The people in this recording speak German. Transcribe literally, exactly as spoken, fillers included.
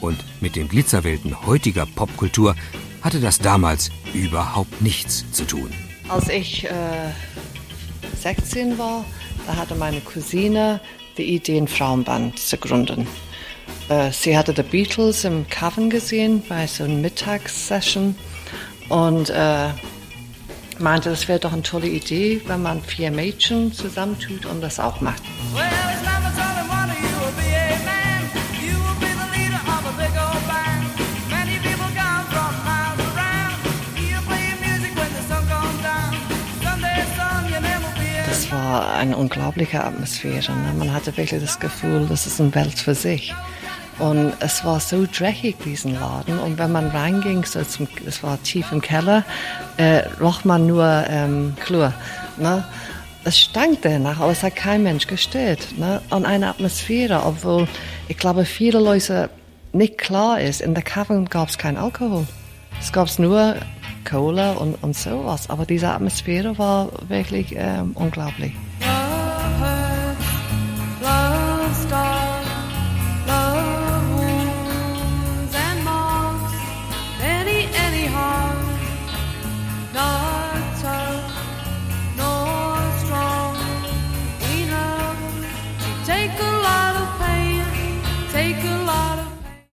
Und mit den Glitzerwelten heutiger Popkultur hatte das damals überhaupt nichts zu tun. Als ich äh, sechzehn war, da hatte meine Cousine die Idee, ein Frauenband zu gründen. Äh, sie hatte die Beatles im Cavern gesehen bei so einer Mittagssession und äh, meinte, das wäre doch eine tolle Idee, wenn man vier Mädchen zusammentut und das auch macht. Das war eine unglaubliche Atmosphäre. Ne? Man hatte wirklich das Gefühl, das ist eine Welt für sich. Und es war so dreckig, diesen Laden. Und wenn man reinging, so zum, es war tief im Keller, äh, roch man nur ähm, Chlor. Ne? Es stank danach, aber es hat kein Mensch gestört. Ne? Und eine Atmosphäre, obwohl ich glaube, viele Leute nicht klar ist, in der Cavern gab es keinen Alkohol. Es gab nur Cola und, und sowas. Aber diese Atmosphäre war wirklich ähm, unglaublich.